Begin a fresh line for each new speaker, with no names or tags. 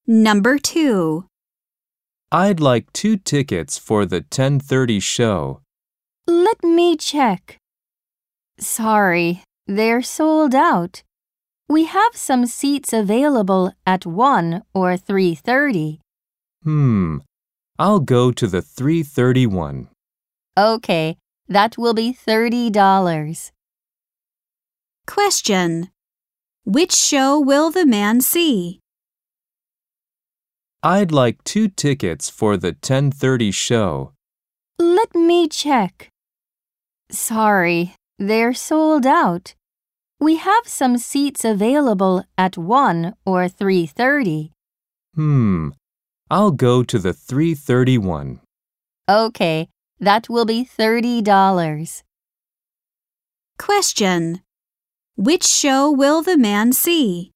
Number 2.
I'd like 2 tickets for the 10:30 show.
Let me check. Sorry, they're sold out. We have some seats available at 1 or 3:30.
I'll go to the 3:30 one.
Okay, that will be $30.
Question. Which show will the man see?
I'd like 2 tickets for the 10:30 show.
Let me check. Sorry, they're sold out. We have some seats available at 1 or 3:30.
I'll go to the 3:30 one.
Okay, that will be $30.
Question. Which show will the man see?